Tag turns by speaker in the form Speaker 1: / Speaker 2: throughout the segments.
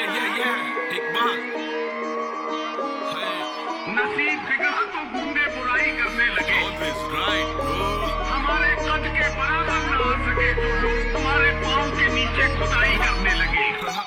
Speaker 1: नसीब बिगड़ा तो गुंडे बुराई करने लगे। हमारे कद के बराबर न आ सके तो लोग तुम्हारे पाँव के नीचे खुदाई करने लगे।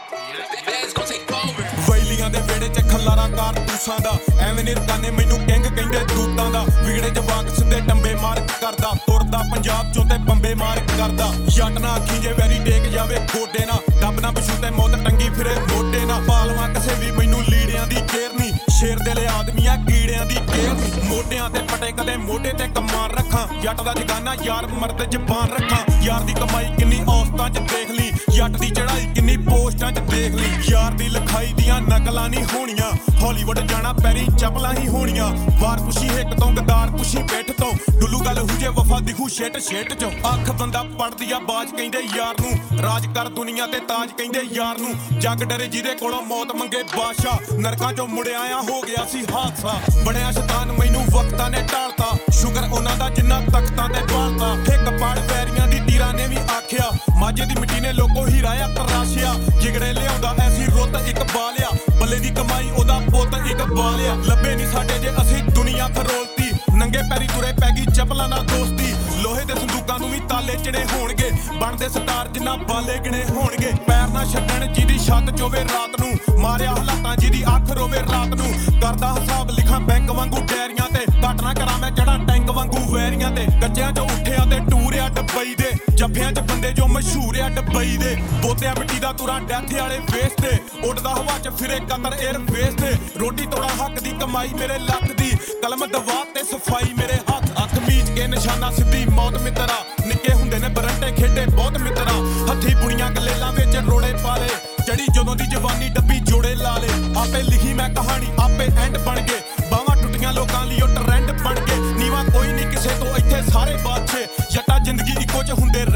Speaker 2: ਵੈਲੀਆਂ ਦੇ ਵਿਹੜੇ 'ਚ ਖਲਾਰਾ ਕਾਰਤੂਸਾਂ ਦਾ ਐਵੇਂ ਨਿਰਗਾਨੇ ਮੈਨੂੰ ਕਿੰਗ ਕਹਿੰਦੇ ਦੂਤਾਂ ਦਾ ਵਿਗੜੇ ਜਵਾਕ ਸਿੱਧੇ ਟੰਬੇ ਮਾਰਕ ਕਰਦਾ ਤੁਰਦਾ ਪੰਜਾਬ ਚੋਂ ਤੇ ਬੰਬੇ ਮਾਰਕ ਕਰਦਾ ਜੱਟ ਨਾ ਅੱਖੀ ਜੇ ਵੈਰੀ ਟੇਕ ਜਾਵੇ ਗੋਡੇ ਨਾ ਡੱਬ ਨਾ ਪਛੂ ਤੇ ਮੌਤ ਟੰਗੀ ਫਿਰੇ ਮੋਢੇ ਨਾ ਪਾਲਵਾ ਕਿਸੇ ਵੀ ਮੈਨੂੰ ਲੀੜਿਆਂ ਦੀ ਕੇਰ ਨਹੀਂ ਸ਼ੇਰ ਦੇ ਲਈ ਆਦਮੀਆਂ ਕੀੜਿਆਂ ਦੀ ਕੇਰ ਨਹੀਂ ਮੋਢਿਆਂ ਤੇ ਪਟੇ ਕਦੇ ਮੋਢੇ ਤੇ ਕਮਾਨ ਰੱਖਾਂ ਜੱਟ ਦਾ ਜਗਾਨਾ ਯਾਰ ਮਰਦ ਜ਼ਬਾਨ ਰੱਖਾਂ ਯਾਰ ਦੀ ਕਮਾਈ ਕਿੰਨੀ ਔਸਤਾਂ 'ਚ ਦੇਖ ਲਈ ਜੱਟ ਦੀ ਚੜਾਈ ਕਿੰਨੀ ਪੋਸਟਾਂ 'ਚ ਦੇਖ ਲਈ ਯਾਰ ਦੀ ਲਿਖਾਈ ਦੀਆਂ ਨਕਲਾਂ ਨਹੀਂ ਹੋਣੀਆਂ ਹਾਲੀਵੁੱਡ ਜਾਣਾ ਪੈਰੀ ਚੱਪਲਾਂ ਹੀ ਹੋਣੀਆਂ ਵਾਰ ਪੁਸ਼ੀ ਹਿੱਕ ਤੋਂ ਗਦਾਰ ਪੁਸ਼ੀ ਪਿੱਠ ਤੋਂ ਡੁੱਲੂ ਗੱਲ ਹੁਜੇ ਵਫਾ ਦਿਖੂ ਛੇਟ ਚੋਂ ਅੱਖ ਬੰਦਾ ਪੜਦੀ ਆ ਬਾਜ ਕਹਿੰਦੇ ਯਾਰ ਨੂੰ ਰਾਜ ਕਰ ਦੁਨੀਆ ਤੇ ਤਾਜ ਕਹਿੰਦੇ ਯਾਰ ਨੂੰ ਜੱਗ ਡਰੇ ਜਿਹਦੇ ਕੋਲੋਂ ਮੌਤ ਮੰਗੇ ਬਾਦਸ਼ਾਹ ਨਰਕਾਂ 'ਚੋਂ ਮੁੜਿਆ ਆ ਹੋ ਗਿਆ ਸੀ ਹਾਦਸਾ ਬਣਿਆ ਸ਼ੈਤਾਨ ਮੈਨੂੰ ਵਕਤਾਂ ਨੇ ਢਾਲਤਾ ਸ਼ੁਕਰ ਉਹਨਾਂ ਦਾ ਜਿੰਨਾ ਤਖਤਾਂ ਤੇ ਬਾਲਤਾ ਹਿੱਕ ਪੜ ਵੈਰੀਆਂ ਦੀ ਤੀਰਾਂ ਨੇ ਵੀ ਆਖਿਆ ਮਾਝੇ ਦੀ ਮਿੱਟੀ ਨੇ ਲੋਕੋ ਹੀਰਾਇਆ ਤਰਾਸ਼ਿਆ ਜਿਗੜੇ ਲਿਆਉਂਦਾ ਐਸੀ ਰੁੱਤ ਇੱਕ ਬਾਲਿਆ ਬੱਲੇ ਦੀ ਕਮਾਈ ਉਹਦਾ ਪੁੱਤ ਇੱਕ ਬਾਲਿਆ ਲੱਭੇ ਨਹੀਂ ਸਾਡੇ ਜੇ ਅਸੀਂ ਦੁਨੀਆ ਫਰੋਲਤੀ ਨੰਗੇ ਪੈਰੀ ਤੁਰੇ ਪੈ ਗਈ ਚੱਪਲਾਂ ਨਾਲ ਦੋਸਤੀ ਲੋਹੇ ਦੇ ਸੰਦੂਕਾਂ ਨੂੰ ਵੀ ਤਾਲੇ ਚੜੇ ਹੋਣਗੇ ਬਣਦੇ ਸਟਾਰ ਜਿੰਨਾ ਬਾਲੇ ਗਿਣੇ ਹੋਣਗੇ ਪੈਰ ਨਾ ਛੱਡਣ ਜਿਹਦੀ ਛੱਤ ਚੋਵੇ ਰਾਤ ਨੂੰ ਮਾਰਿਆ ਹਾਲਾਤਾਂ ਜਿਹਦੀ ਅੱਖ ਰੋਵੇ ਰਾਤ ਨੂੰ ਕਰਦਾ ਹਿਸਾਬ ਲਿਖਾਂ ਬੈਂਕ ਵਾਂਗੂ ਡੈਰੀਆਂ ਤੇ ਘੱਟ ਨਾ ਕਰਾਂ ਮੈਂ ਚੜਾ ਟੈਂਕ ਵਾਂਗੂ ਵੈਰੀਆਂ ਤੇ ਗੱਜਿਆਂ 'ਚ ਉੱਠਿਆ ਤੇ ਟੂਰਿਆ ਡੱਬਈ ਦੇ ਜੱਫਿਆਂ 'ਚ ਬੰਦੇ ਜੋ ਮਸ਼ਹੂਰ ਆ ਡੱਬਈ ਦੇ ਬੋਤਿਆਂ ਮਿੱਟੀ ਦਾ ਤੁਰਾਂ ਡੈਥ ਵਾਲੇ ਫੇਸ ਤੇ ਉੱਡਦਾ ਹਵਾ 'ਚ ਫਿਰੇ ਕਤਰ 에ਅਰ ਫੇਸ ਤੇ ਰੋਟੀ ਤੋੜਾ ਹੱਕ ਦੀ ਕਮਾਈ ਮੇਰੇ ਲੱਕ ਦੀ ਕਲਮ ਦਵਾ ਤੇ ਸਫਾਈ ਮੇਰੇ ਹੱਥ ਅੱਖ ਮੀਚ ਕੇ ਨਿਸ਼ਾਨਾ ਸਿੱਧੀ ਮੌਤ ਮਿੱਤਰਾ ਨਿੱਕੇ ਹੁੰਦੇ ਨੇ ਬਰੰਟੇ ਖੇਡੇ ਬਹੁਤ ਮਿੱਤਰਾ ਹੱਥੀ ਬੁਣੀਆਂ ਗਲੇਲਾਂ ਵਿੱਚ ਰੋੜੇ ਪਾਲੇ ਚੜੀ ਜਦੋਂ ਦੀ ਜਵਾਨੀ ਡੱਬੀ ਜੋੜੇ ਲਾ ਲੇ ਆਪੇ ਲਿਖੀ ਮੈਂ ਕਹਾਣੀ ਆਪੇ ਐਂਡ ਬਣ ਗਏ ਬਾਹਾਂ ਟੁੱਟੀਆਂ ਲੋਕਾਂ ਲਈ ਉਹ ਟਰੈਂਡ ਬਣ ਗਏ ਨੀਵਾ ਕੋਈ ਨਹੀਂ ਕਿਸੇ ਤੋਂ ਇੱਥੇ ਸਾਰੇ ਬਾਦਸ਼ਾਹ ਜੱਟਾ ਜ਼ਿੰਦਗੀ ਇੱਕੋ 'ਚ ਹੁੰਦੇ